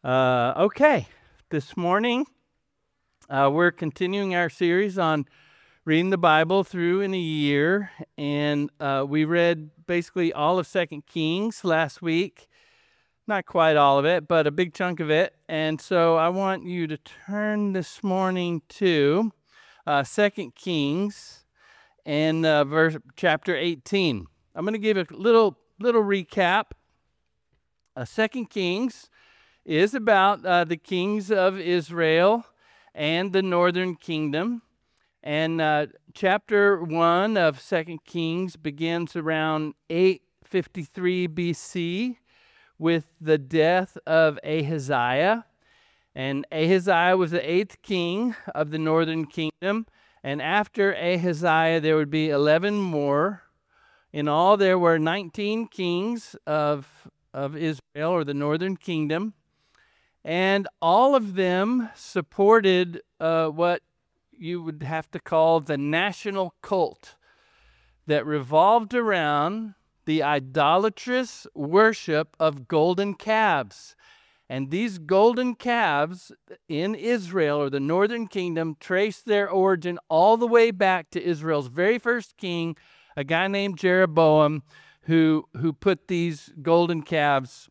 Okay, this morning we're continuing our series on reading the Bible through in a year, and we read basically all of 2 Kings last week. Not quite all of it, but a big chunk of it. And so I want you to turn this morning to 2 Kings and chapter 18. I'm going to give a little recap. 2 Kings is about the kings of Israel and the northern kingdom. And chapter 1 of 2 Kings begins around 853 BC with the death of Ahaziah. And Ahaziah was the 8th king of the northern kingdom. And after Ahaziah, there would be 11 more. In all, there were 19 kings of Israel, or the northern kingdom. And all of them supported what you would have to call the national cult that revolved around the idolatrous worship of golden calves. And these golden calves in Israel, or the northern kingdom, trace their origin all the way back to Israel's very first king, a guy named Jeroboam, who put these golden calves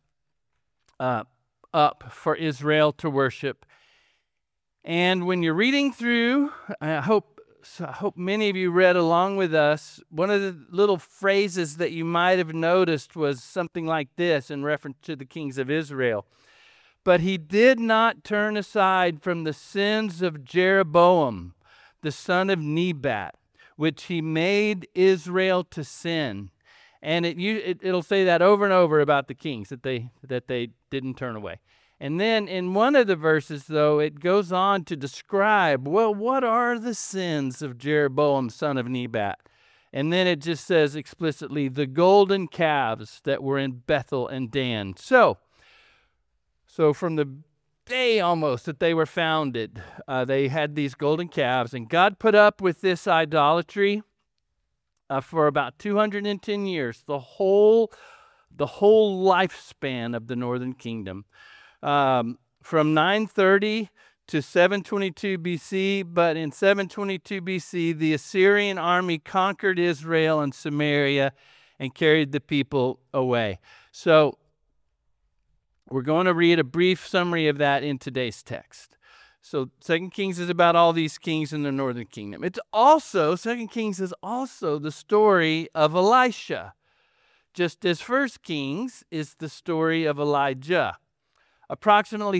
up for Israel to worship. And when you're reading through, I hope many of you read along with us. One of the little phrases that you might have noticed was something like this in reference to the kings of Israel. But he did not turn aside from the sins of Jeroboam, the son of Nebat, which he made Israel to sin. And it'll say that over and over about the kings, that they didn't turn away. And then in one of the verses, though, it goes on to describe, well, what are the sins of Jeroboam, son of Nebat? And then it just says explicitly, the golden calves that were in Bethel and Dan. So from the day almost that they were founded, they had these golden calves, and God put up with this idolatry for about 210 years, the whole lifespan of the northern kingdom, from 930 to 722 BC. But in 722 BC, the Assyrian army conquered Israel and Samaria and carried the people away. So we're going to read a brief summary of that in today's text. So 2 Kings is about all these kings in the northern kingdom. 2 Kings is also the story of Elisha, just as 1 Kings is the story of Elijah. Approximately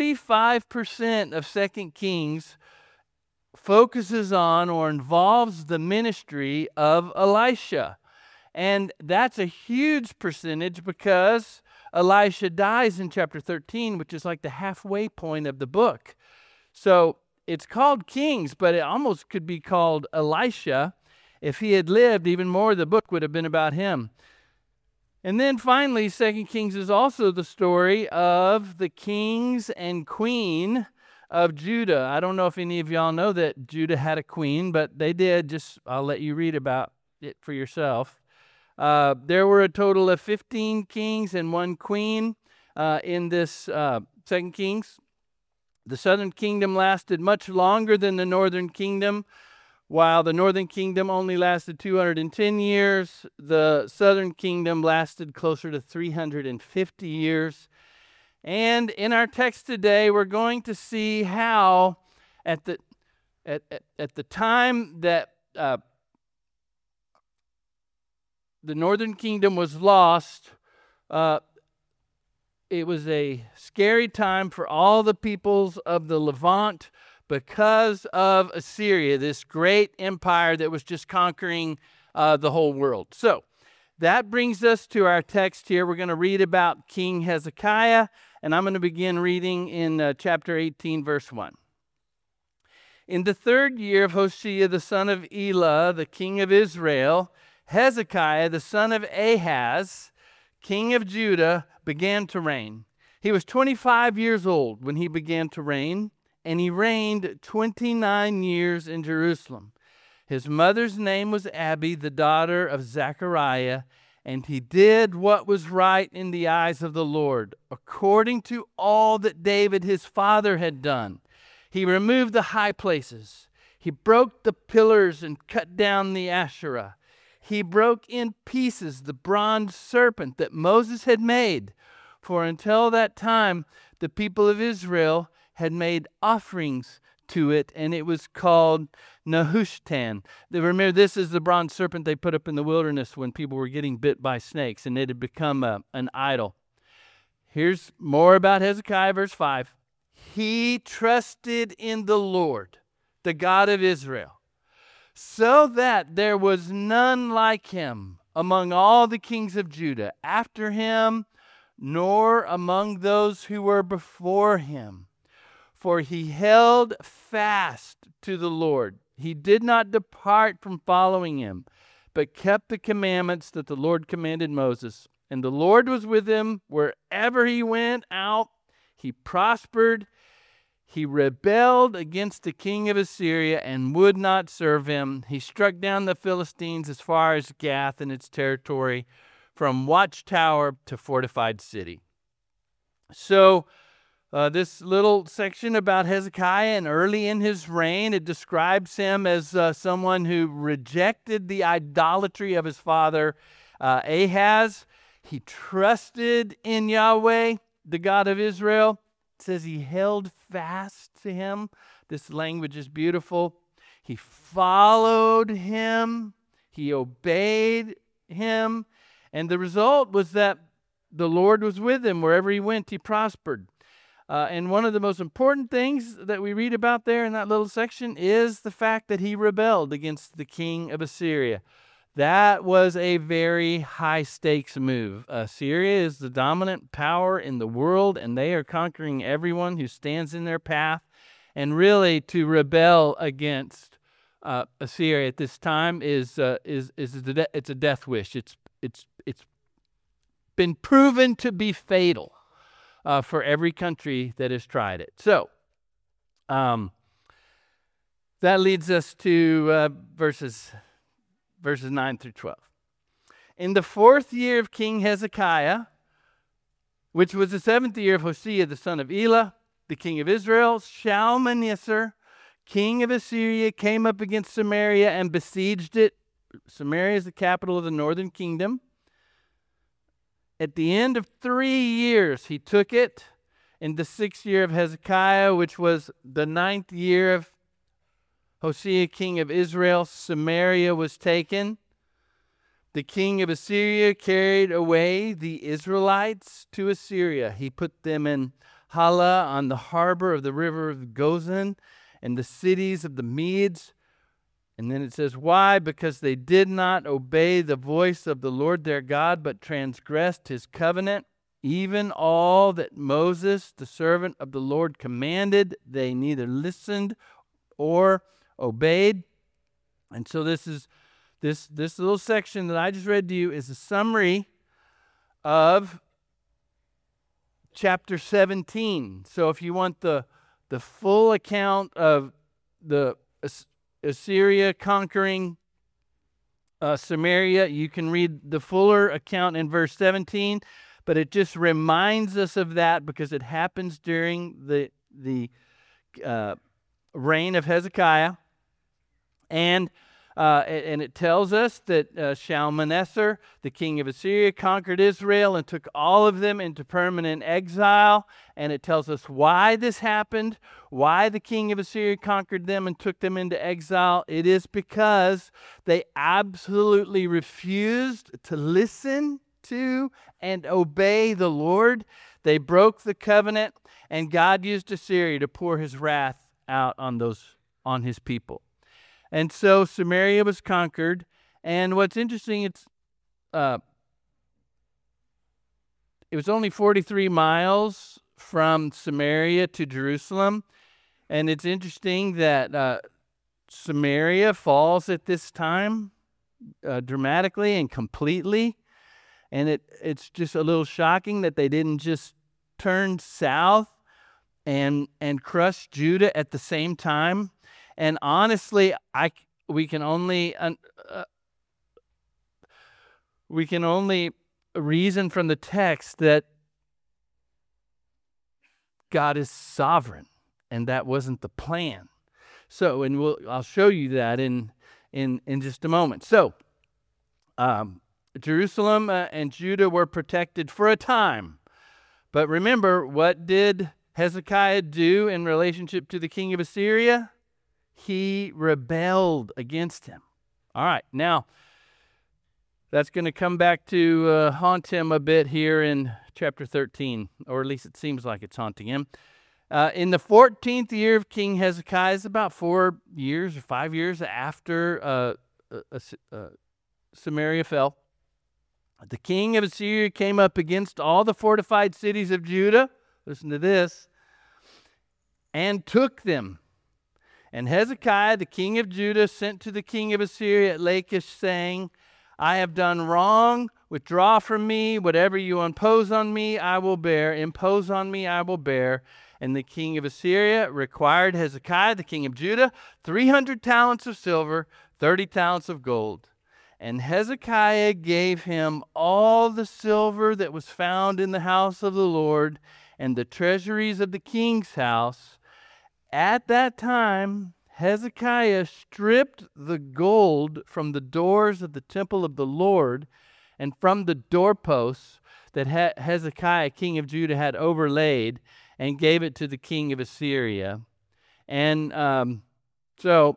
35% of 2 Kings focuses on or involves the ministry of Elisha. And that's a huge percentage because Elisha dies in chapter 13, which is like the halfway point of the book. So it's called Kings, but it almost could be called Elisha. If he had lived, even more of the book would have been about him. And then finally, 2 Kings is also the story of the kings and queen of Judah. I don't know if any of y'all know that Judah had a queen, but they did. I'll let you read about it for yourself. There were a total of 15 kings and 1 queen in this 2 Kings. The southern kingdom lasted much longer than the northern kingdom. While the northern kingdom only lasted 210 years, the southern kingdom lasted closer to 350 years. And in our text today, we're going to see how at the time that the northern kingdom was lost, it was a scary time for all the peoples of the Levant because of Assyria, this great empire that was just conquering the whole world. So that brings us to our text here. We're going to read about King Hezekiah, and I'm going to begin reading in chapter 18, verse 1. In the 3rd year of Hoshea, the son of Elah, the king of Israel, Hezekiah, the son of Ahaz, king of Judah, began to reign. He was 25 years old when he began to reign, and he reigned 29 years in Jerusalem. His mother's name was Abi, the daughter of Zechariah, And he did what was right in the eyes of the Lord, according to all that David his father had done. He removed the high places. He broke the pillars and cut down the Asherah. He broke in pieces the bronze serpent that Moses had made. For until that time, the people of Israel had made offerings to it, and it was called Nehushtan. Remember, this is the bronze serpent they put up in the wilderness when people were getting bit by snakes, and it had become an idol. Here's more about Hezekiah, verse 5. He trusted in the Lord, the God of Israel, so that there was none like him among all the kings of Judah after him, nor among those who were before him. For he held fast to the Lord. He did not depart from following him, but kept the commandments that the Lord commanded Moses. And the Lord was with him wherever he went out. He prospered. He rebelled against the king of Assyria and would not serve him. He struck down the Philistines as far as Gath and its territory, from watchtower to fortified city. So, this little section about Hezekiah and early in his reign, it describes him as someone who rejected the idolatry of his father Ahaz. He trusted in Yahweh, the God of Israel. It says he held fast to him. This language is beautiful. He followed him. He obeyed him. And the result was that the Lord was with him. Wherever he went, he prospered. And one of the most important things that we read about there in that little section is the fact that he rebelled against the king of Assyria. That was a very high-stakes move. Assyria is the dominant power in the world, and they are conquering everyone who stands in their path. And really, to rebel against Assyria at this time it's a death wish. It's been proven to be fatal for every country that has tried it. So, that leads us to verses 9 through 12. In the 4th year of King Hezekiah, which was the 7th year of Hosea the son of Elah, the king of Israel, Shalmaneser, king of Assyria, came up against Samaria and besieged it. Samaria is the capital of the northern kingdom. At the end of 3 years, he took it. In the 6th year of Hezekiah, which was the 9th year of Hosea, king of Israel, Samaria was taken. The king of Assyria carried away the Israelites to Assyria. He put them in Hala on the harbor of the river of Gozan and the cities of the Medes. And then it says, why? Because they did not obey the voice of the Lord their God, but transgressed his covenant. Even all that Moses, the servant of the Lord, commanded, they neither listened or obeyed. And so this little section that I just read to you is a summary of chapter 17. So if you want the full account of the Assyria conquering Samaria, you can read the fuller account in verse 17, but it just reminds us of that because it happens during the reign of Hezekiah. And it tells us that Shalmaneser, the king of Assyria, conquered Israel and took all of them into permanent exile. And it tells us why this happened, why the king of Assyria conquered them and took them into exile. It is because they absolutely refused to listen to and obey the Lord. They broke the covenant, and God used Assyria to pour his wrath out on his people. And so Samaria was conquered. And what's interesting, it was only 43 miles from Samaria to Jerusalem. And it's interesting that Samaria falls at this time dramatically and completely. And it's just a little shocking that they didn't just turn south and crush Judah at the same time. And honestly, we can only we can only reason from the text that God is sovereign, and that wasn't the plan. So, and I'll show you that in just a moment. So, Jerusalem and Judah were protected for a time. But remember, what did Hezekiah do in relationship to the king of Assyria? He rebelled against him. All right, now, that's going to come back to haunt him a bit here in chapter 13, or at least it seems like it's haunting him. In the 14th year of King Hezekiah, it's about 4 years or 5 years after Samaria fell, the king of Assyria came up against all the fortified cities of Judah, listen to this, and took them. And Hezekiah, the king of Judah, sent to the king of Assyria at Lachish, saying, I have done wrong. Withdraw from me. Whatever you impose on me, I will bear. Impose on me, I will bear. And the king of Assyria required Hezekiah, the king of Judah, 300 talents of silver, 30 talents of gold. And Hezekiah gave him all the silver that was found in the house of the Lord and the treasuries of the king's house. At that time, Hezekiah stripped the gold from the doors of the temple of the Lord and from the doorposts that Hezekiah, king of Judah, had overlaid, and gave it to the king of Assyria. And so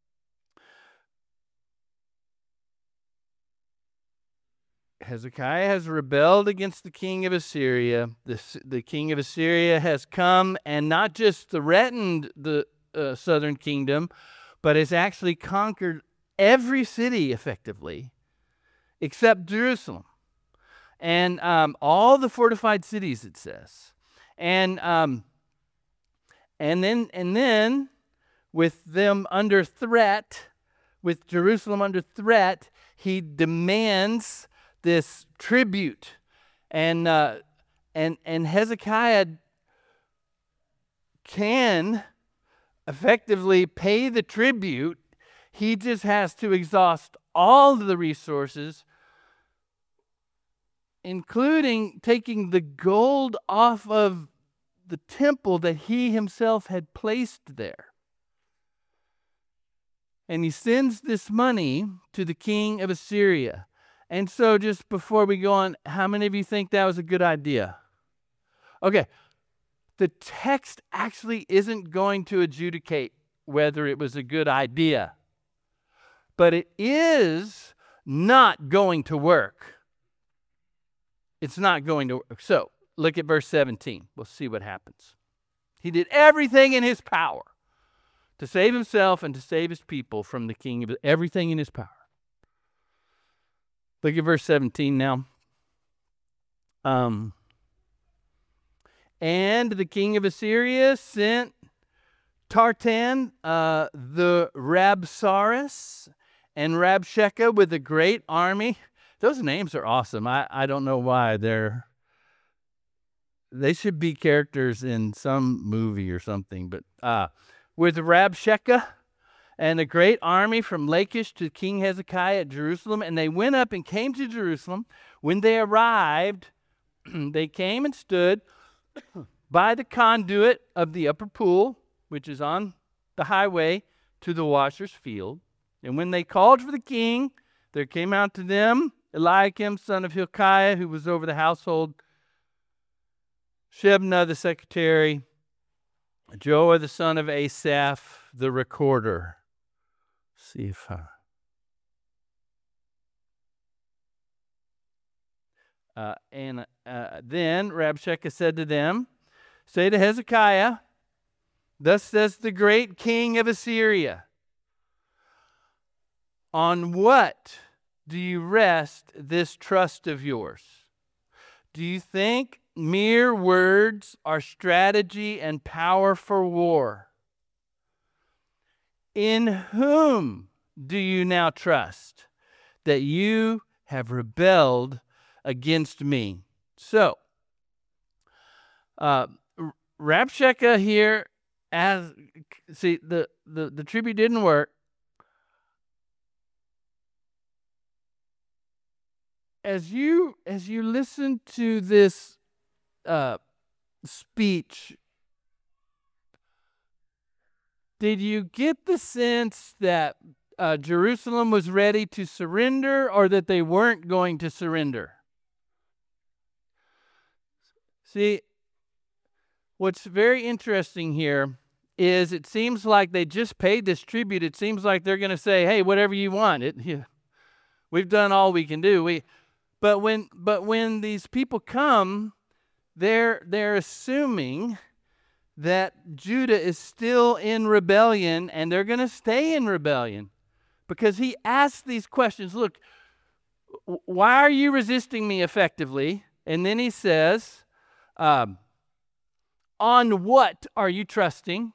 Hezekiah has rebelled against the king of Assyria. The king of Assyria has come and not just threatened the southern kingdom, but has actually conquered every city effectively except Jerusalem. And all the fortified cities, it says. And then with them under threat, with Jerusalem under threat, he demands this tribute, and Hezekiah can effectively pay the tribute. He just has to exhaust all of the resources, including taking the gold off of the temple that he himself had placed there. And he sends this money to the king of Assyria. And so just before we go on, how many of you think that was a good idea? Okay, the text actually isn't going to adjudicate whether it was a good idea, but it is not going to work. It's not going to work. So look at verse 17. We'll see what happens. He did everything in his power to save himself and to save his people from the king of everything in his power. Look at verse 17 now. And the king of Assyria sent Tartan, the Rabsaris, and Rabshakeh with a great army. Those names are awesome. I don't know why. They should be characters in some movie or something. But with Rabshakeh and a great army from Lachish to King Hezekiah at Jerusalem, and they went up and came to Jerusalem. When they arrived, they came and stood by the conduit of the upper pool, which is on the highway to the washer's field. And when they called for the king, there came out to them Eliakim, son of Hilkiah, who was over the household, Shebna, the secretary, Joah, the son of Asaph, the recorder. See if then Rabshakeh said to them, say to Hezekiah, thus says the great king of Assyria, on what do you rest this trust of yours? Do you think mere words are strategy and power for war? In whom do you now trust that you have rebelled against me? So, Rabshakeh here, the tribute didn't work. as you listen to this speech, did you get the sense that Jerusalem was ready to surrender, or that they weren't going to surrender? See, what's very interesting here is it seems like they just paid this tribute. It seems like they're going to say, hey, whatever you want. We've done all we can do. But when these people come, they're assuming that Judah is still in rebellion, and they're going to stay in rebellion, because he asks these questions. Look, why are you resisting me effectively? And then he says, on what are you trusting?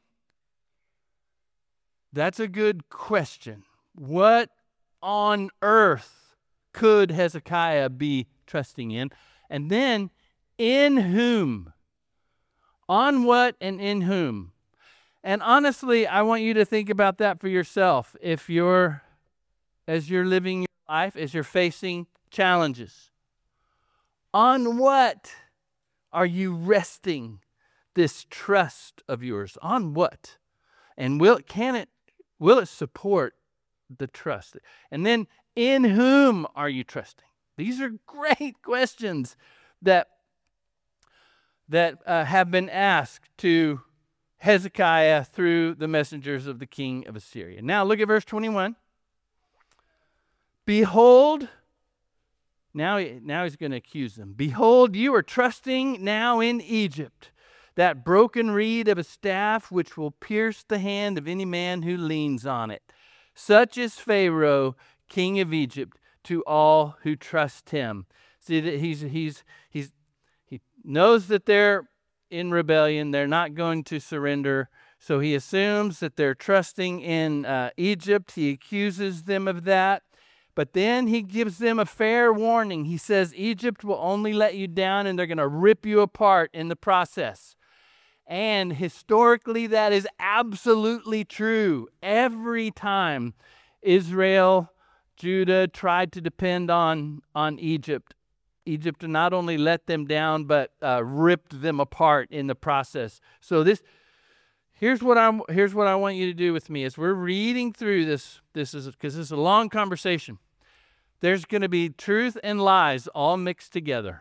That's a good question. What on earth could Hezekiah be trusting in? And then, in whom? On what and in whom? And honestly, I want you to think about that for yourself. As you're living your life, as you're facing challenges, on what are you resting this trust of yours? On what? And will it support the trust? And then, in whom are you trusting? These are great questions that have been asked to Hezekiah through the messengers of the king of Assyria. Now look at verse 21. Behold, now he's going to accuse them. Behold, you are trusting now in Egypt, that broken reed of a staff which will pierce the hand of any man who leans on it. Such is Pharaoh, king of Egypt, to all who trust him. See, that he knows that they're in rebellion. They're not going to surrender. So he assumes that they're trusting in Egypt. He accuses them of that. But then he gives them a fair warning. He says, Egypt will only let you down, and they're going to rip you apart in the process. And historically, that is absolutely true. Every time Israel, Judah tried to depend on Egypt, Egypt not only let them down, but ripped them apart in the process. So here's what I want you to do with me as we're reading through this. This is because this is a long conversation. There's going to be truth and lies all mixed together.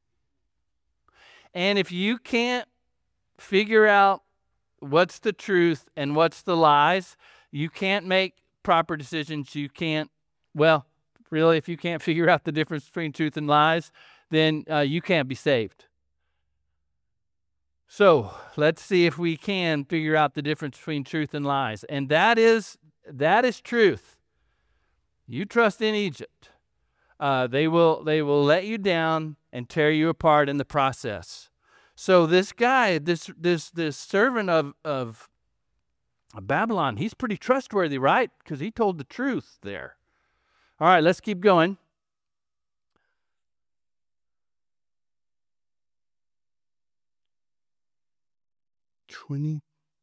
And if you can't figure out what's the truth and what's the lies, you can't make proper decisions. You can't, really, if you can't figure out the difference between truth and lies, then you can't be saved. So let's see if we can figure out the difference between truth and lies. And that is truth. You trust in Egypt. They will let you down and tear you apart in the process. So this guy, this servant of Babylon, he's pretty trustworthy, right? Because he told the truth there. All right, let's keep going. "22.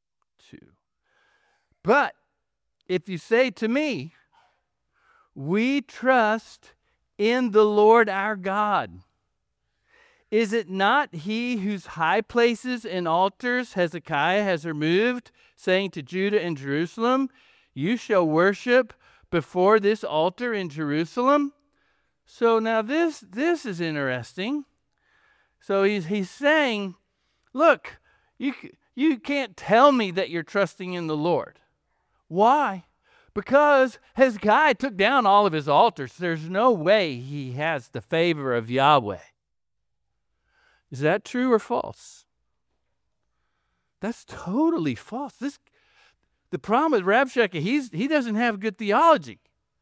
But if you say to me, we trust in the Lord our God, is it not he whose high places and altars Hezekiah has removed, saying to Judah and Jerusalem, you shall worship before this altar in Jerusalem?" So now this is interesting. So he's saying, look, you can't tell me that you're trusting in the Lord. Why? Because Hezekiah took down all of his altars. There's no way he has the favor of Yahweh. Is that true or false? That's totally false. The problem with Rabshakeh, he doesn't have good theology.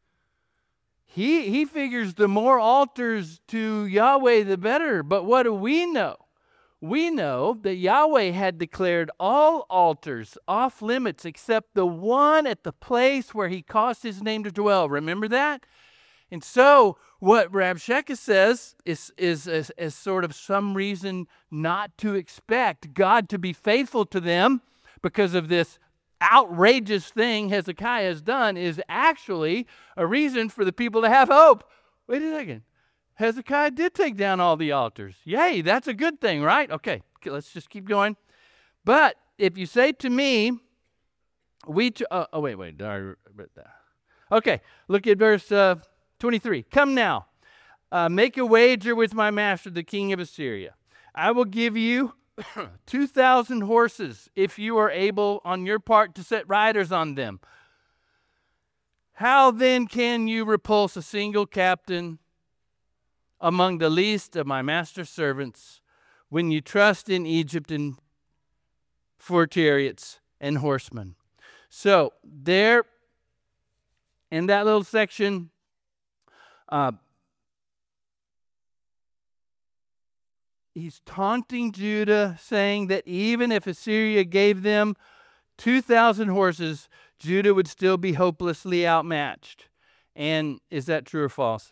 He figures the more altars to Yahweh, the better. But what do we know? We know that Yahweh had declared all altars off limits except the one at the place where he caused his name to dwell. Remember that? And so what Rabshakeh says is sort of some reason not to expect God to be faithful to them because of this outrageous thing Hezekiah has done is actually a reason for the people to have hope. Wait a second. Hezekiah did take down all the altars. Yay, that's a good thing, right? Okay, let's just keep going. But if you say to me, wait, okay, look at verse 23. Come now, make a wager with my master, the king of Assyria. I will give you 2,000 horses if you are able on your part to set riders on them. How then can you repulse a single captain among the least of my master's servants when you trust in Egypt and for chariots and horsemen? So there, in that little section, he's taunting Judah, saying that even if Assyria gave them 2,000 horses, Judah would still be hopelessly outmatched. And is that true or false?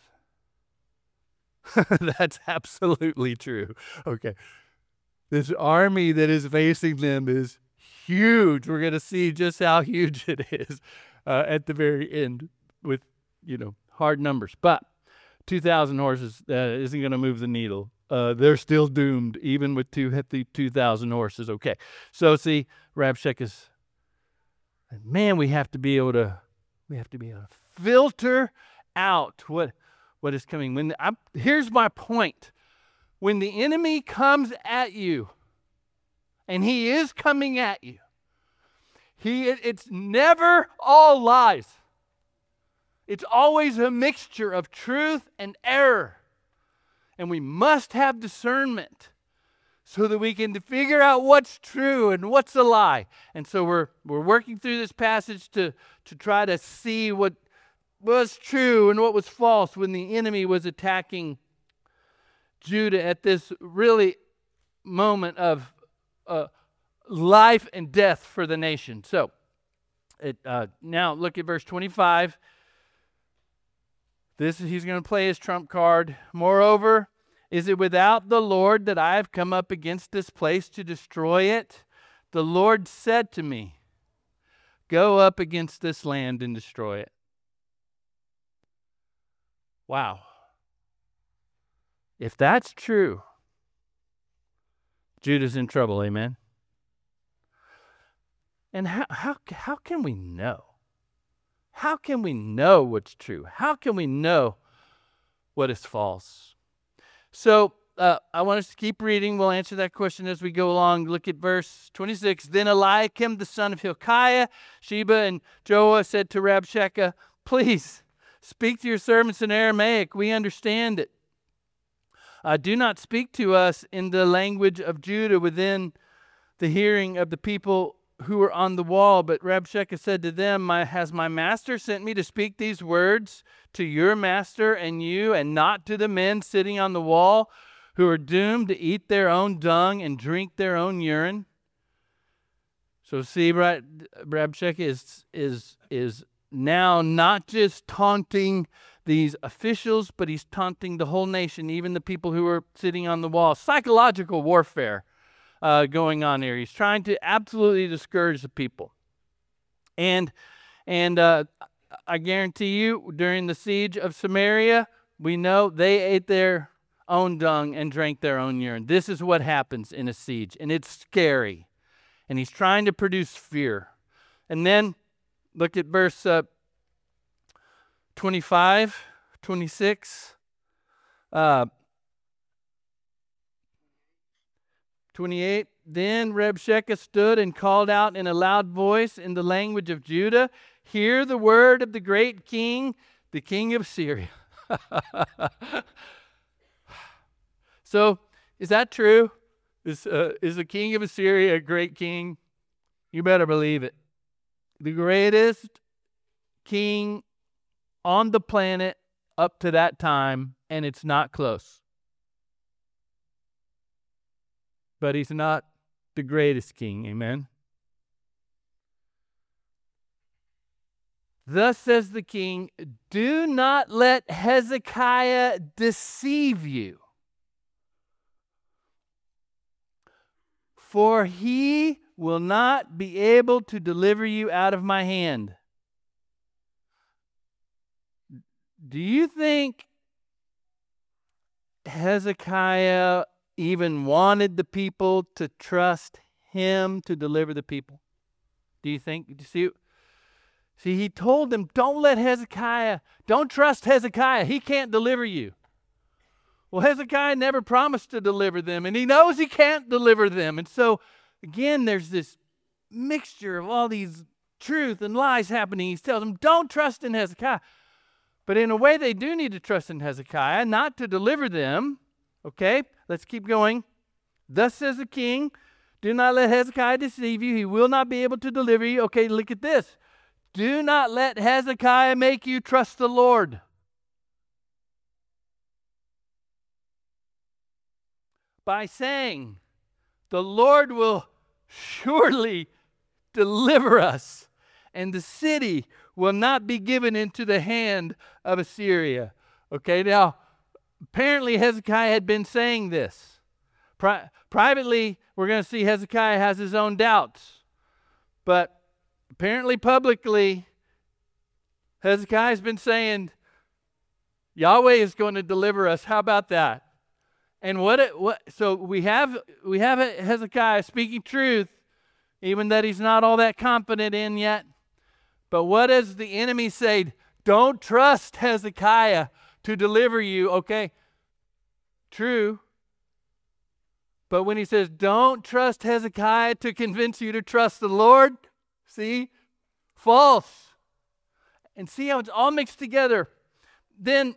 That's absolutely true. Okay. This army that is facing them is huge. We're going to see just how huge it is at the very end with, hard numbers. But 2,000 horses isn't going to move the needle. They're still doomed, even with 2,000 horses. Okay. So see, Rabshakeh man, we have to be able to filter out what is coming. Here's my point. When the enemy comes at you, and he is coming at you, it's never all lies. It's always a mixture of truth and error. And we must have discernment so that we can figure out what's true and what's a lie. And so we're working through this passage to try to see what was true and what was false when the enemy was attacking Judah at this really moment of life and death for the nation. So now look at verse 25. He's going to play his trump card. Moreover, is it without the Lord that I have come up against this place to destroy it? The Lord said to me, go up against this land and destroy it. Wow. If that's true, Judah's in trouble, amen? And how can we know? How can we know what's true? How can we know what is false? So I want us to keep reading. We'll answer that question as we go along. Look at verse 26. Then Eliakim, the son of Hilkiah, Sheba, and Joah said to Rabshakeh, please speak to your servants in Aramaic. We understand it. Do not speak to us in the language of Judah within the hearing of the people who were on the wall. But Rabshakeh said to them, has my master sent me to speak these words to your master and you, and not to the men sitting on the wall who are doomed to eat their own dung and drink their own urine? So see, Rabshakeh is now not just taunting these officials, but he's taunting the whole nation, even the people who are sitting on the wall. Psychological warfare going on here. He's trying to absolutely discourage the people. And I guarantee you, during the siege of Samaria, we know they ate their own dung and drank their own urine. This is what happens in a siege, and it's scary. And he's trying to produce fear. And then look at verse 25, 26. 28, then Rabshakeh stood and called out in a loud voice in the language of Judah, hear the word of the great king, the king of Syria. So, is that true? Is the king of Assyria a great king? You better believe it. The greatest king on the planet up to that time, and it's not close. But he's not the greatest king, amen? Thus says the king, do not let Hezekiah deceive you, for he will not be able to deliver you out of my hand. Do you think Hezekiah even wanted the people to trust him to deliver the people? Do you think? Do you see, he told them, don't trust Hezekiah. He can't deliver you. Well, Hezekiah never promised to deliver them, and he knows he can't deliver them. And so, again, there's this mixture of all these truth and lies happening. He tells them, don't trust in Hezekiah. But in a way, they do need to trust in Hezekiah, not to deliver them. Okay, let's keep going. Thus says the king, do not let Hezekiah deceive you. He will not be able to deliver you. Okay, look at this. Do not let Hezekiah make you trust the Lord. By saying, the Lord will surely deliver us, and the city will not be given into the hand of Assyria. Okay, now, apparently Hezekiah had been saying this. Privately, we're going to see Hezekiah has his own doubts. But apparently publicly, Hezekiah has been saying, Yahweh is going to deliver us. How about that? And so we have Hezekiah speaking truth, even that he's not all that confident in yet. But what does the enemy say? Don't trust Hezekiah to deliver you. Okay, true. But when he says, don't trust Hezekiah to convince you to trust the Lord, see? False. And see how it's all mixed together. Then,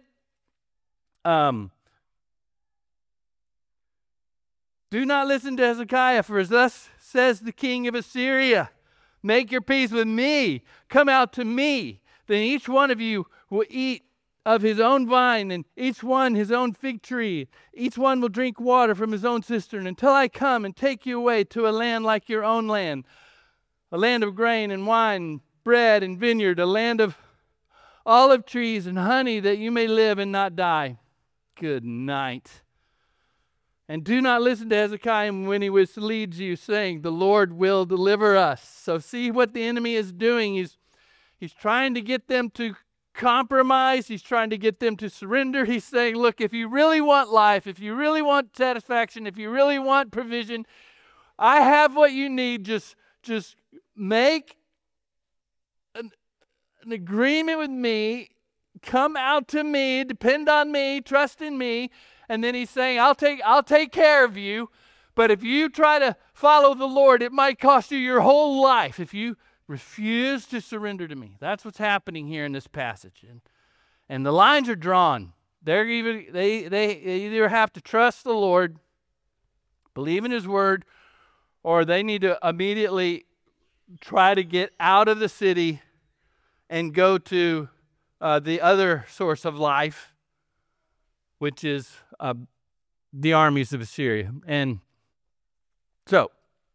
do not listen to Hezekiah, for thus says the king of Assyria, make your peace with me, come out to me. Then each one of you will eat of his own vine, and each one his own fig tree. Each one will drink water from his own cistern, until I come and take you away to a land like your own land, a land of grain and wine, bread and vineyard, a land of olive trees and honey, that you may live and not die. Good night. And do not listen to Hezekiah when he misleads you, saying, the Lord will deliver us. So see what the enemy is doing. He's trying to get them to compromise. He's trying to get them to surrender. He's saying, look, if you really want life, if you really want satisfaction, if you really want provision, I have what you need. Just make an agreement with me. Come out to me. Depend on me. Trust in me. And then he's saying, I'll take care of you. But if you try to follow the Lord, it might cost you your whole life if you refuse to surrender to me. That's what's happening here in this passage. And the lines are drawn. They either have to trust the Lord, believe in his word, or they need to immediately try to get out of the city and go to the other source of life, which is the armies of Assyria. And so,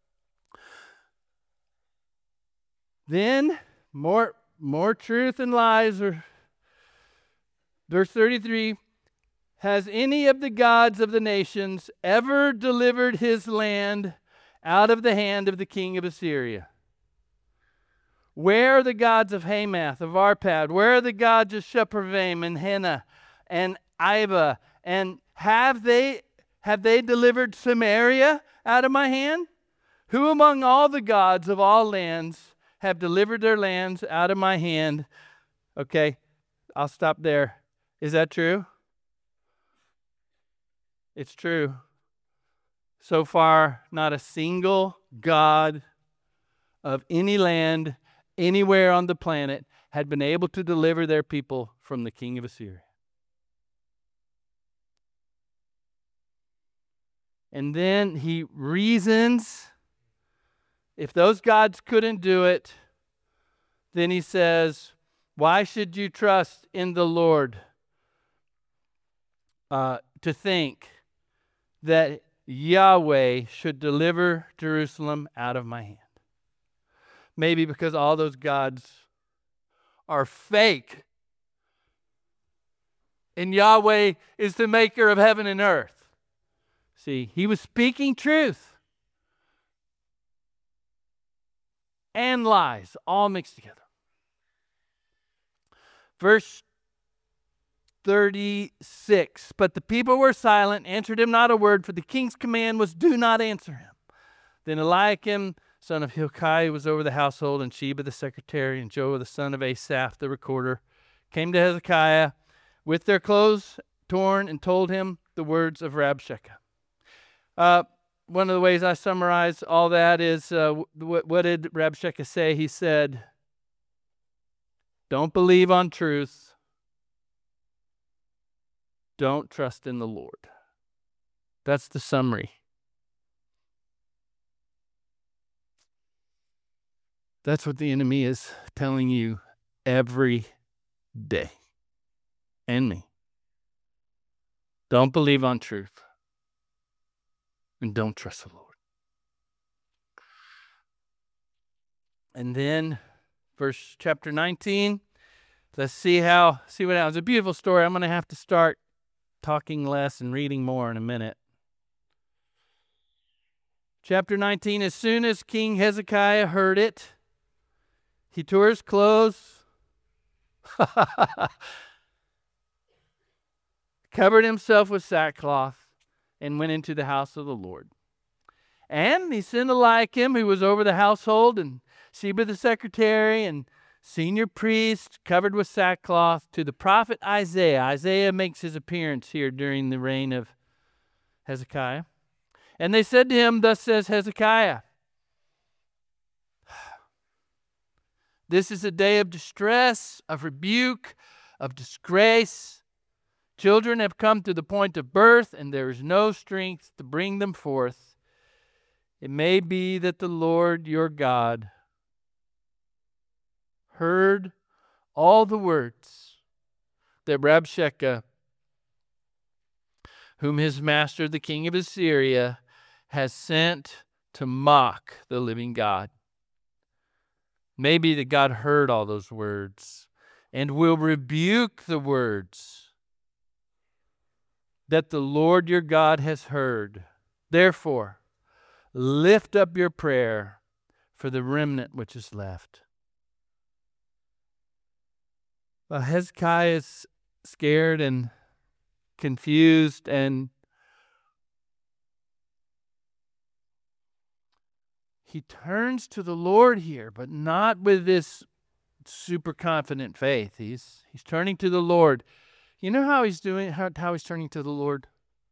then more truth and lies. Verse 33, has any of the gods of the nations ever delivered his land out of the hand of the king of Assyria? Where are the gods of Hamath, of Arpad? Where are the gods of Shephervaim and Hena and Iva? And have they delivered Samaria out of my hand? Who among all the gods of all lands have delivered their lands out of my hand? Okay, I'll stop there. Is that true? It's true. So far, not a single god of any land, anywhere on the planet, had been able to deliver their people from the king of Assyria. And then he reasons, if those gods couldn't do it, then he says, why should you trust in the Lord to think that Yahweh should deliver Jerusalem out of my hand? Maybe because all those gods are fake. And Yahweh is the maker of heaven and earth. See, he was speaking truth and lies all mixed together. Verse 36. But the people were silent, answered him not a word, for the king's command was, do not answer him. Then Eliakim, son of Hilkiah, was over the household, and Sheba the secretary, and Joah the son of Asaph the recorder, came to Hezekiah with their clothes torn and told him the words of Rabshakeh. One of the ways I summarize all that is, what did Rabshakeh say? He said, don't believe on truth. Don't trust in the Lord. That's the summary. That's what the enemy is telling you every day. And me. Don't believe on truth. And don't trust the Lord. And then, chapter 19. Let's see what happens. It's a beautiful story. I'm going to have to start talking less and reading more in a minute. Chapter 19, as soon as King Hezekiah heard it, he tore his clothes, covered himself with sackcloth, and went into the house of the Lord. And he sent Eliakim, who was over the household, and Sheba the secretary, and senior priest, covered with sackcloth, to the prophet Isaiah. Isaiah makes his appearance here during the reign of Hezekiah. And they said to him, thus says Hezekiah, this is a day of distress, of rebuke, of disgrace. Children have come to the point of birth, and there is no strength to bring them forth. It may be that the Lord your God heard all the words that Rabshakeh, whom his master, the king of Assyria, has sent to mock the living God. Maybe that God heard all those words and will rebuke the words that the Lord your God has heard. Therefore, lift up your prayer for the remnant which is left. Well, Hezekiah is scared and confused, and he turns to the Lord here, but not with this super confident faith. He's turning to the Lord. You know how he's doing? How he's turning to the Lord?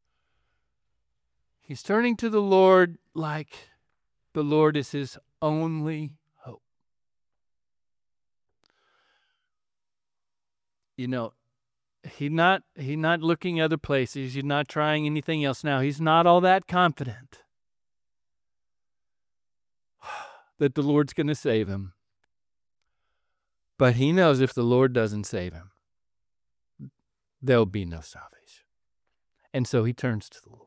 He's turning to the Lord like the Lord is his only hope. You know, he's not looking other places. He's not trying anything else now. He's not all that confident that the Lord's going to save him. But he knows if the Lord doesn't save him, there'll be no salvation. And so he turns to the Lord.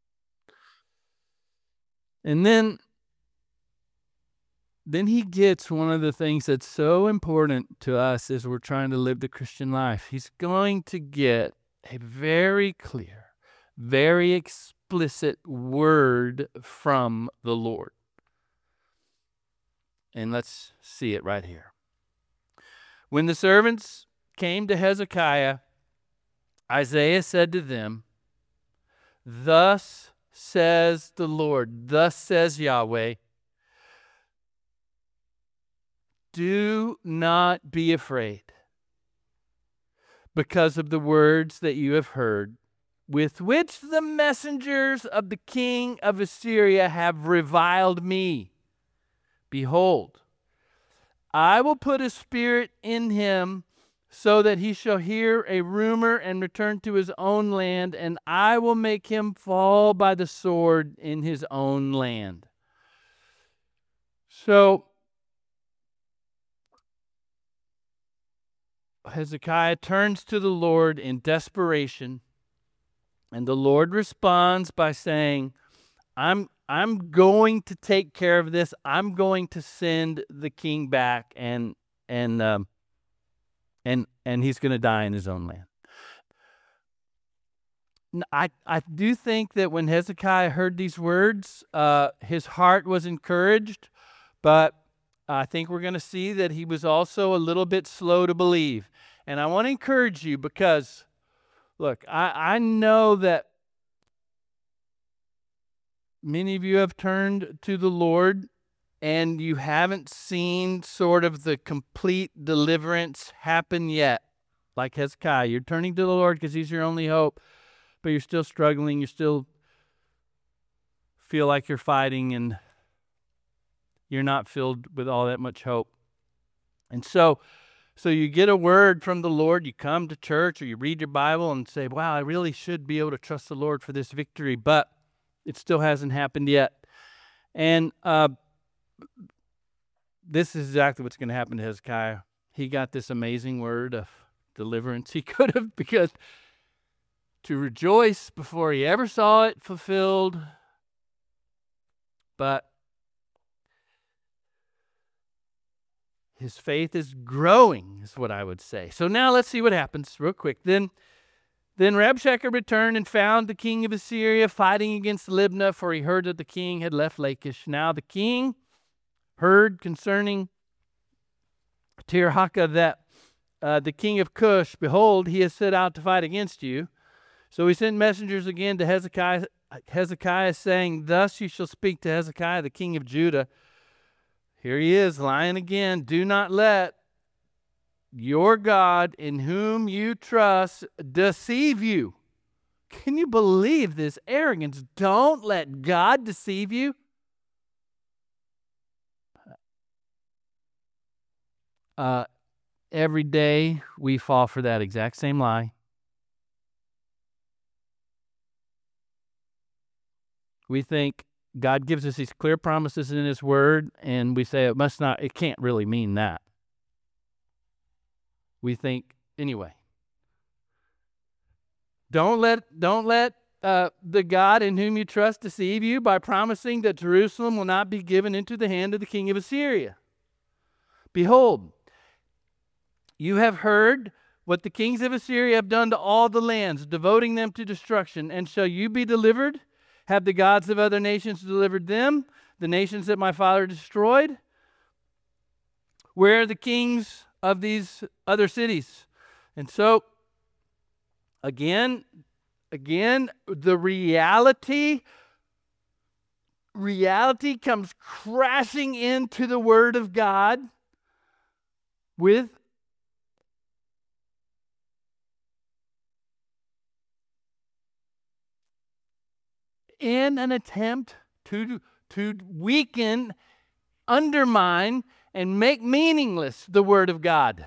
And then he gets one of the things that's so important to us as we're trying to live the Christian life. He's going to get a very clear, very explicit word from the Lord. And let's see it right here. When the servants came to Hezekiah, Isaiah said to them, thus says the Lord, thus says Yahweh, do not be afraid because of the words that you have heard, with which the messengers of the king of Assyria have reviled me. Behold, I will put a spirit in him so that he shall hear a rumor and return to his own land, and I will make him fall by the sword in his own land. So Hezekiah turns to the Lord in desperation, and the Lord responds by saying, I'm going to take care of this. I'm going to send the king back, and he's going to die in his own land. I do think that when Hezekiah heard these words, his heart was encouraged, but I think we're going to see that he was also a little bit slow to believe. And I want to encourage you, because Look, I know that many of you have turned to the Lord and you haven't seen sort of the complete deliverance happen yet. Like Hezekiah, you're turning to the Lord because He's your only hope, but you're still struggling. You still feel like you're fighting and you're not filled with all that much hope. And so you get a word from the Lord, you come to church or you read your Bible and say, wow, I really should be able to trust the Lord for this victory, but it still hasn't happened yet. And this is exactly what's going to happen to Hezekiah. He got this amazing word of deliverance. He could have begun to rejoice before he ever saw it fulfilled, but his faith is growing, is what I would say. So now let's see what happens real quick. Then Rabshakeh returned and found the king of Assyria fighting against Libnah, for he heard that the king had left Lachish. Now the king heard concerning Tirhakah that the king of Cush, behold, he has set out to fight against you. So he sent messengers again to Hezekiah, saying, thus you shall speak to Hezekiah, the king of Judah. Here he is, lying again. Do not let your God, in whom you trust, deceive you. Can you believe this arrogance? Don't let God deceive you. Every day we fall for that exact same lie. We think God gives us these clear promises in His Word, and we say it can't really mean that. We think, anyway. Don't let the God in whom you trust deceive you by promising that Jerusalem will not be given into the hand of the king of Assyria. Behold, you have heard what the kings of Assyria have done to all the lands, devoting them to destruction. And shall you be delivered? Have the gods of other nations delivered them, the nations that my father destroyed? Where are the kings of these other cities? And so, again, the reality comes crashing into the Word of God in an attempt to weaken, undermine, and make meaningless the Word of God.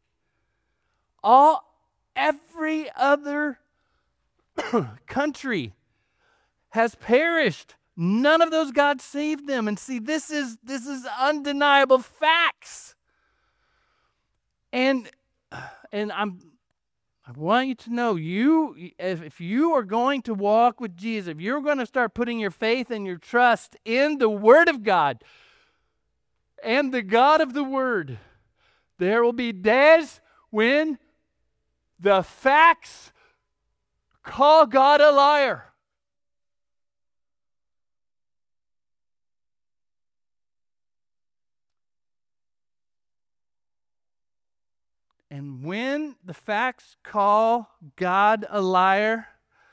Every other country has perished. None of those gods saved them. And see, this is undeniable facts. And I want you to know, if you are going to walk with Jesus, if you're going to start putting your faith and your trust in the Word of God and the God of the Word, there will be days when the facts call God a liar. And when the facts call God a liar,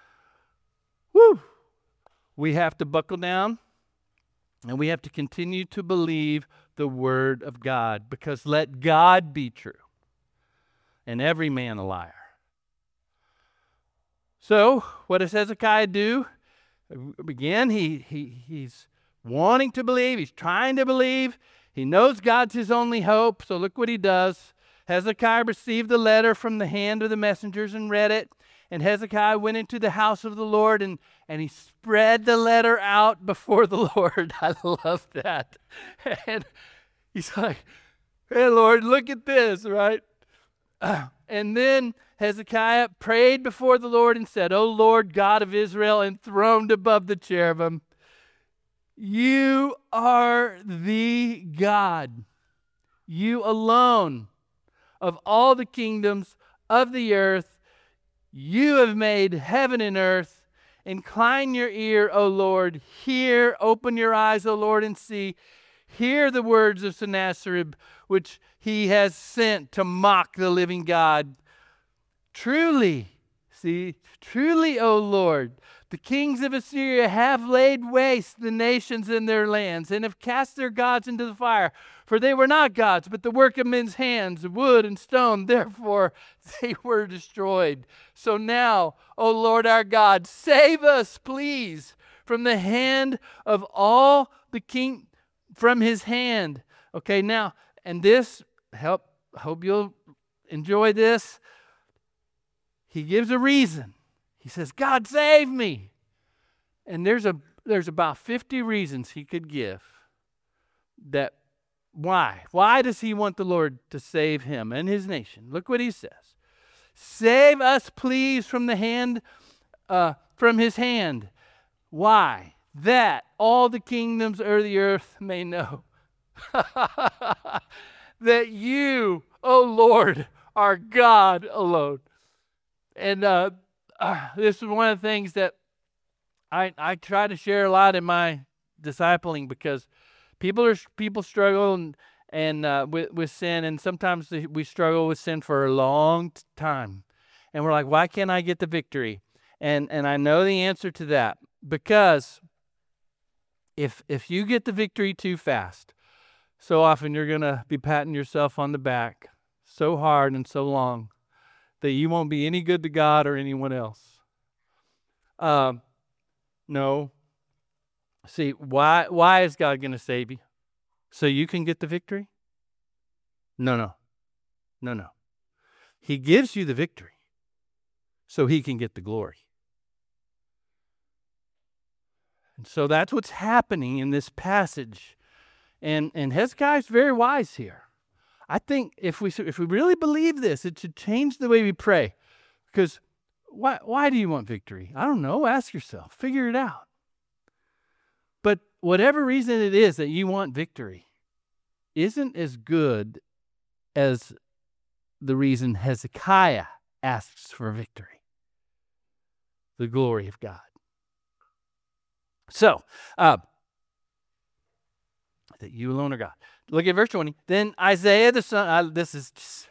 we have to buckle down and we have to continue to believe the Word of God, because let God be true and every man a liar. So, what does Hezekiah do? Again, he's wanting to believe, he's trying to believe, he knows God's his only hope, so look what he does. Hezekiah received the letter from the hand of the messengers and read it. And Hezekiah went into the house of the Lord and he spread the letter out before the Lord. I love that. And he's like, hey, Lord, look at this, right? And then Hezekiah prayed before the Lord and said, O Lord, God of Israel, enthroned above the cherubim, you are the God, you alone, of all the kingdoms of the earth. You have made heaven and earth. Incline your ear, O Lord. Hear, open your eyes, O Lord, and see. Hear the words of Sennacherib, which he has sent to mock the living God. Truly, See, truly, O Lord, the kings of Assyria have laid waste the nations in their lands and have cast their gods into the fire. For they were not gods, but the work of men's hands, wood and stone. Therefore, they were destroyed. So now, O Lord our God, save us, please, from the hand of all the king, from his hand. Okay, now, and this, hope you'll enjoy this. He gives a reason. He says, God, save me. And there's about 50 reasons he could give that why. Why does he want the Lord to save him and his nation? Look what he says. Save us, please, from the hand, from his hand. Why? That all the kingdoms of the earth may know that you, O Lord, are God alone. And this is one of the things that I try to share a lot in my discipling, because people struggle with sin, and sometimes we struggle with sin for a long time, and we're like, why can't I get the victory? And I know the answer to that, because if you get the victory too fast, so often you're gonna be patting yourself on the back so hard and so long that you won't be any good to God or anyone else. No. See, why is God going to save you? So you can get the victory? No. He gives you the victory so he can get the glory. And so that's what's happening in this passage. And Hezekiah is very wise here. I think if we really believe this, it should change the way we pray. Because why do you want victory? I don't know. Ask yourself. Figure it out. But whatever reason it is that you want victory isn't as good as the reason Hezekiah asks for victory. The glory of God. So, that you alone are God. Look at verse 20. Then Isaiah the son, this is just,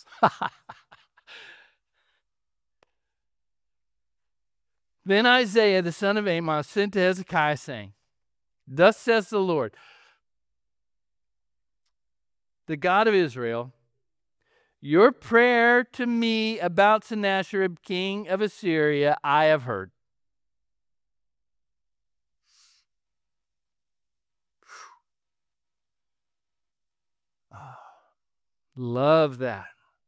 Then Isaiah the son of Amos sent to Hezekiah, saying, Thus says the Lord, the God of Israel, your prayer to me about Sennacherib, king of Assyria, I have heard. Oh, love that.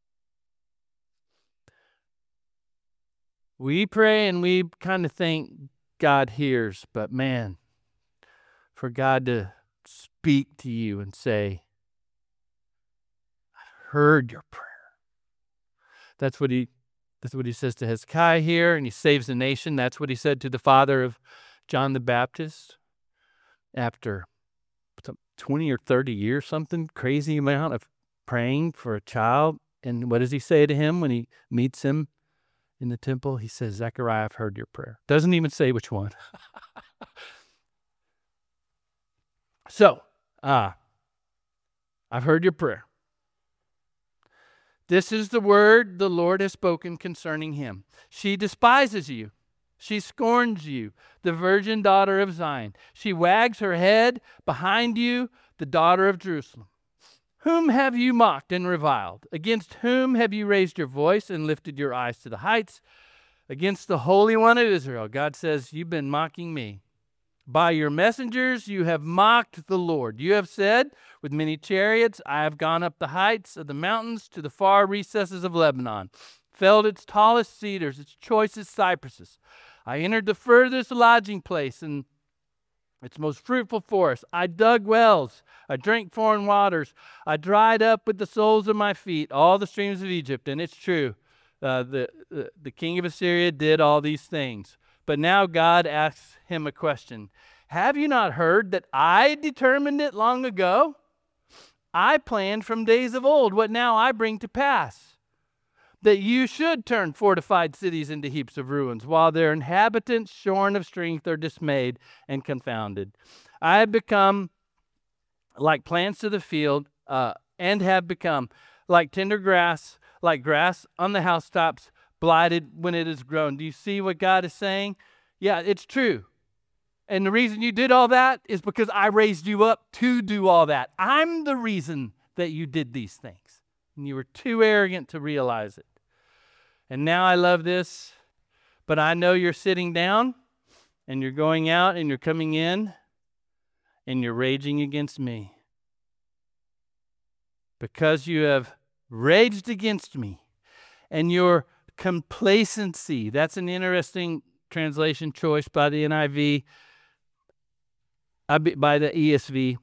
We pray and we kind of think God hears, but man, for God to speak to you and say, I heard your prayer. That's what he says to Hezekiah here, and he saves the nation. That's what he said to the father of John the Baptist after 20 or 30 years, something crazy amount of praying for a child. And what does he say to him when he meets him in the temple? He says, Zechariah, I've heard your prayer. Doesn't even say which one. So, I've heard your prayer. This is the word the Lord has spoken concerning him. She despises you. She scorns you, the virgin daughter of Zion. She wags her head behind you, the daughter of Jerusalem. Whom have you mocked and reviled? Against whom have you raised your voice and lifted your eyes to the heights? Against the Holy One of Israel. God says, you've been mocking me. By your messengers you have mocked the Lord. You have said, with many chariots, I have gone up the heights of the mountains to the far recesses of Lebanon, felled its tallest cedars, its choicest cypresses. I entered the furthest lodging place and its most fruitful forest. I dug wells. I drank foreign waters. I dried up with the soles of my feet all the streams of Egypt. And it's true. The king of Assyria did all these things. But now God asks him a question. Have you not heard that I determined it long ago? I planned from days of old what now I bring to pass, that you should turn fortified cities into heaps of ruins, while their inhabitants, shorn of strength, are dismayed and confounded. I have become like plants of the field, and have become like tender grass, like grass on the housetops. blighted when it is grown. Do you see what God is saying? Yeah, it's true. And the reason you did all that is because I raised you up to do all that. I'm the reason that you did these things. And you were too arrogant to realize it. And now I love this, but I know you're sitting down and you're going out and you're coming in and you're raging against me. Because you have raged against me and your complacency. That's an interesting translation choice by the NIV, by the ESV.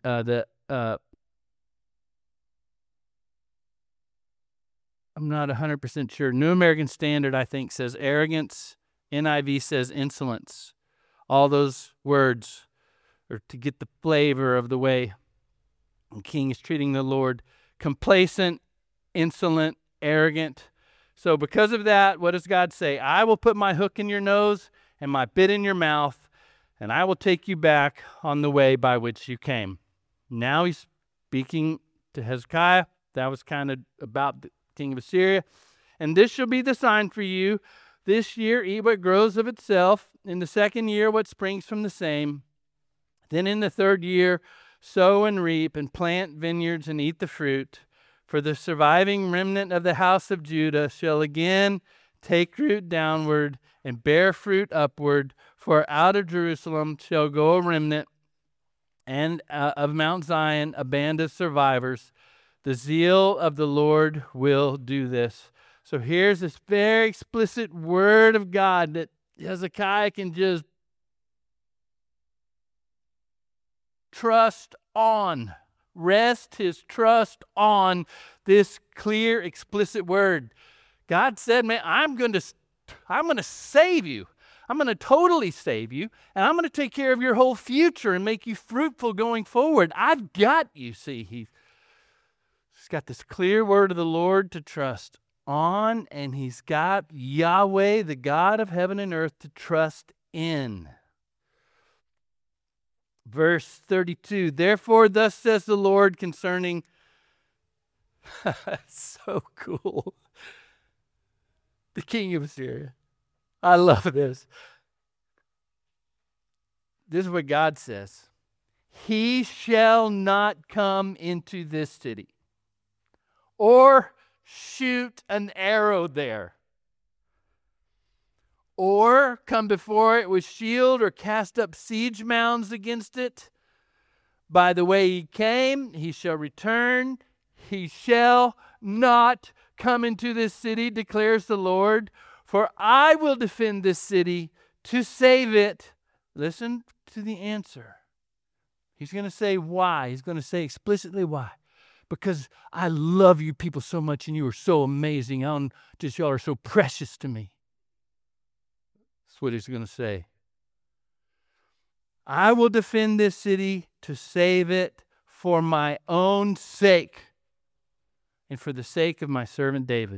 I'm not 100% sure. New American Standard, I think, says arrogance. NIV says insolence. All those words are to get the flavor of the way the king is treating the Lord. Complacent, insolent, arrogant. So because of that, what does God say? I will put my hook in your nose and my bit in your mouth, and I will take you back on the way by which you came. Now he's speaking to Hezekiah. That was kind of about the king of Assyria. And this shall be the sign for you. This year eat what grows of itself. In the second year what springs from the same. Then in the third year sow and reap and plant vineyards and eat the fruit. For the surviving remnant of the house of Judah shall again take root downward and bear fruit upward. For out of Jerusalem shall go a remnant, and of Mount Zion a band of survivors. The zeal of the Lord will do this. So here's this very explicit word of God that Hezekiah can just trust on. Rest his trust on this clear, explicit word. God said, man, I'm going to save you. I'm going to totally save you, and I'm going to take care of your whole future and make you fruitful going forward. I've got you. See, he's got this clear word of the Lord to trust on, and he's got Yahweh, the God of heaven and earth, to trust in. Verse 32, therefore thus says the Lord concerning, so cool, the king of Assyria. I love this. This is what God says. He shall not come into this city or shoot an arrow there, or come before it with shield, or cast up siege mounds against it. By the way he came, he shall return. He shall not come into this city, declares the Lord. For I will defend this city to save it. Listen to the answer. He's going to say why. He's going to say explicitly why. Because I love you people so much and you are so amazing. Y'all are so precious to me. That's what he's going to say. I will defend this city to save it for my own sake and for the sake of my servant David.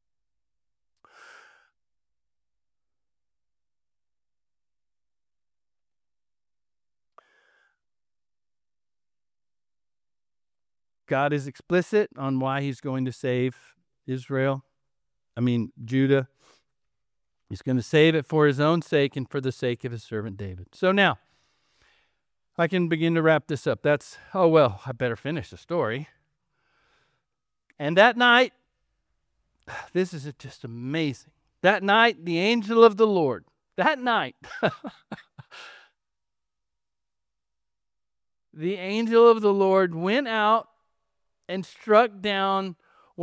God is explicit on why he's going to save Judah. He's going to save it for his own sake and for the sake of his servant David. So now, I can begin to wrap this up. I better finish the story. And that night, this is just amazing. That night, the angel of the Lord, the angel of the Lord went out and struck down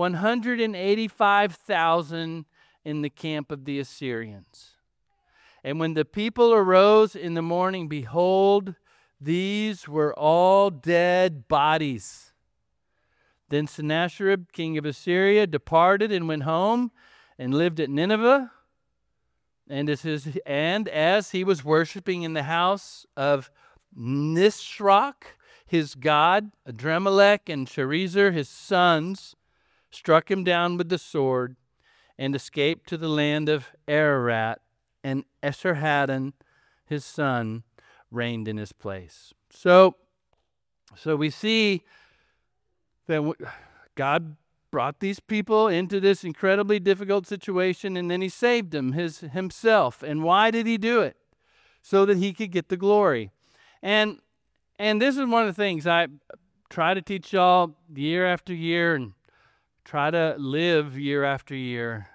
185,000 in the camp of the Assyrians. And when the people arose in the morning, behold, these were all dead bodies. Then Sennacherib, king of Assyria, departed and went home and lived at Nineveh. And as he was worshiping in the house of Nisroch, his god, Adremelech and Sharezer, his sons, struck him down with the sword and escaped to the land of Ararat, and Esarhaddon, his son, reigned in his place. So we see that God brought these people into this incredibly difficult situation, and then he saved them himself. And why did he do it? So that he could get the glory. And this is one of the things I try to teach y'all year after year and try to live year after year.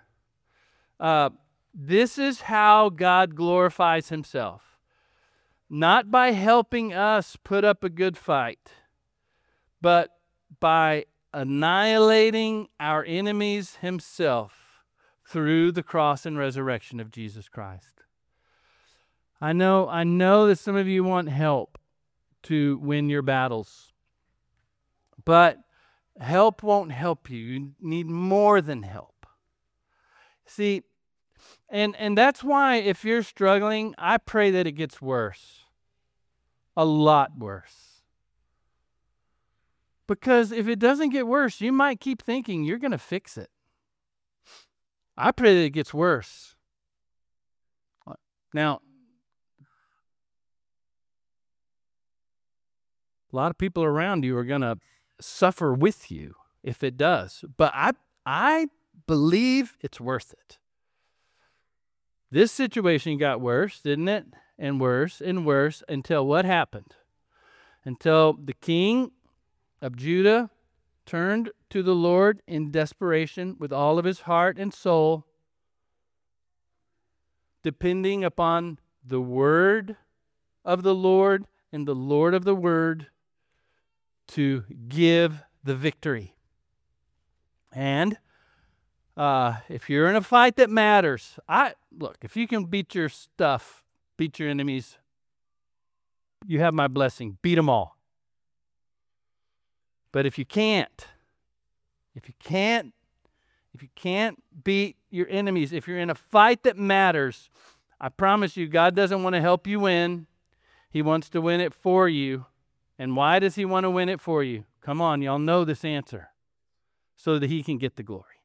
This is how God glorifies himself. Not by helping us put up a good fight, but by annihilating our enemies himself through the cross and resurrection of Jesus Christ. I know that some of you want help to win your battles, but help won't help you. You need more than help. See, and that's why if you're struggling, I pray that it gets worse. A lot worse. Because if it doesn't get worse, you might keep thinking you're going to fix it. I pray that it gets worse. Now, a lot of people around you are going to suffer with you if it does. But I believe it's worth it. This situation got worse, didn't it? And worse until what happened? Until the king of Judah turned to the Lord in desperation with all of his heart and soul, depending upon the word of the Lord and the Lord of the word to give the victory. And if you're in a fight that matters, look, if you can beat your stuff, beat your enemies, you have my blessing. Beat them all. But if you can't beat your enemies, if you're in a fight that matters, I promise you, God doesn't want to help you win. He wants to win it for you. And why does he want to win it for you? Come on, y'all know this answer. So that he can get the glory.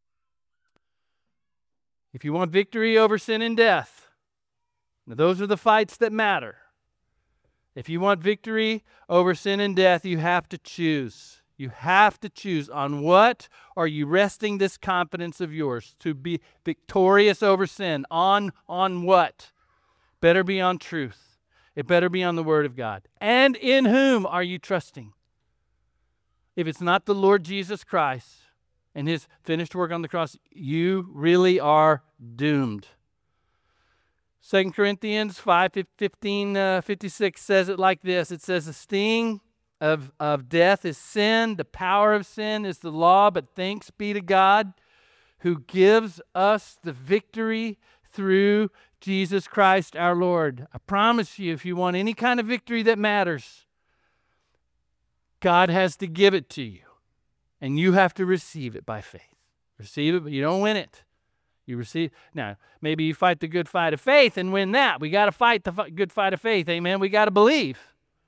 If you want victory over sin and death, now those are the fights that matter. If you want victory over sin and death, you have to choose. You have to choose on what are you resting this confidence of yours to be victorious over sin. On what? Better be on truth. It better be on the Word of God. And in whom are you trusting? If it's not the Lord Jesus Christ and his finished work on the cross, you really are doomed. 2 Corinthians 5:56 says it like this. It says, the sting of death is sin. The power of sin is the law. But thanks be to God who gives us the victory through Jesus Christ our Lord. I promise you, if you want any kind of victory that matters, God has to give it to you. And you have to receive it by faith. Receive it, but you don't win it. You receive. Now, maybe you fight the good fight of faith and win that. We got to fight the good fight of faith. Amen. We got to believe.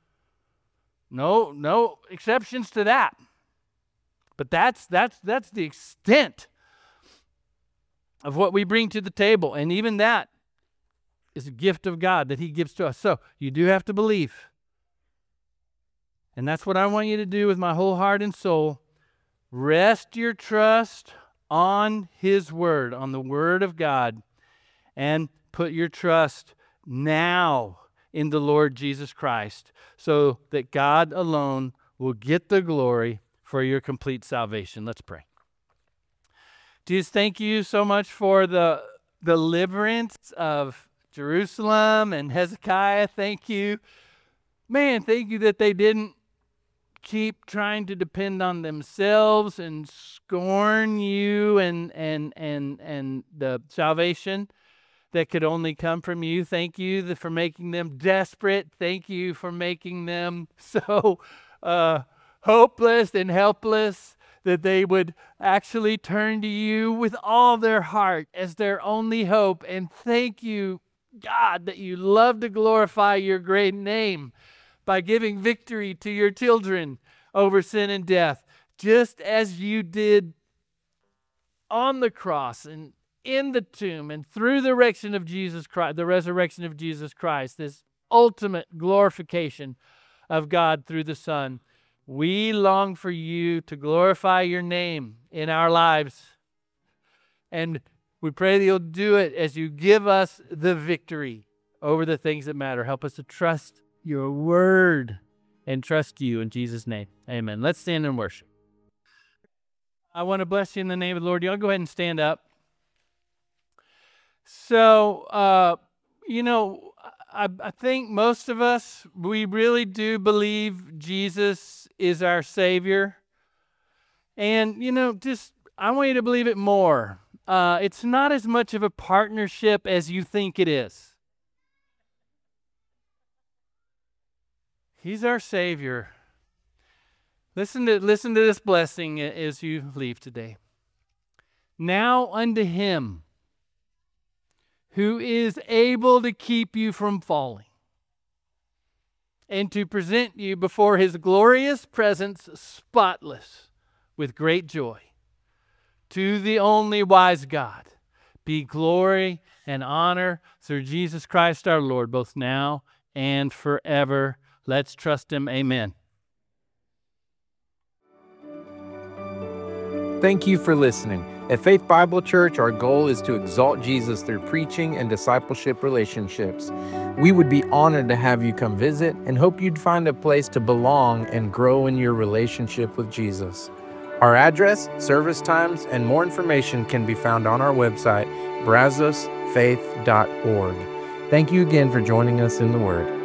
No exceptions to that. But that's the extent of what we bring to the table. And even that is a gift of God that he gives to us. So you do have to believe. And that's what I want you to do with my whole heart and soul. Rest your trust on his word, on the word of God, and put your trust now in the Lord Jesus Christ so that God alone will get the glory for your complete salvation. Let's pray. Jesus, thank you so much for the deliverance of Jerusalem and Hezekiah. Thank you. Man, thank you that they didn't keep trying to depend on themselves and scorn you and the salvation that could only come from you. Thank you for making them desperate. Thank you for making them so hopeless and helpless that they would actually turn to you with all their heart as their only hope. And thank you, God, that you love to glorify your great name by giving victory to your children over sin and death, just as you did on the cross and in the tomb and through the resurrection of Jesus Christ, this ultimate glorification of God through the Son. We long for you to glorify your name in our lives. And we pray that you'll do it as you give us the victory over the things that matter. Help us to trust your word and trust you in Jesus' name. Amen. Let's stand and worship. I want to bless you in the name of the Lord. Y'all go ahead and stand up. So, I think most of us, we really do believe Jesus is our Savior. And, I want you to believe it more. It's not as much of a partnership as you think it is. He's our Savior. Listen to this blessing as you leave today. Now unto him who is able to keep you from falling and to present you before his glorious presence spotless with great joy. To the only wise God be glory and honor through Jesus Christ our Lord, both now and forever. Let's trust him. Amen. Thank you for listening. At Faith Bible Church, our goal is to exalt Jesus through preaching and discipleship relationships. We would be honored to have you come visit and hope you'd find a place to belong and grow in your relationship with Jesus. Our address, service times, and more information can be found on our website, brazosfaith.org. Thank you again for joining us in the Word.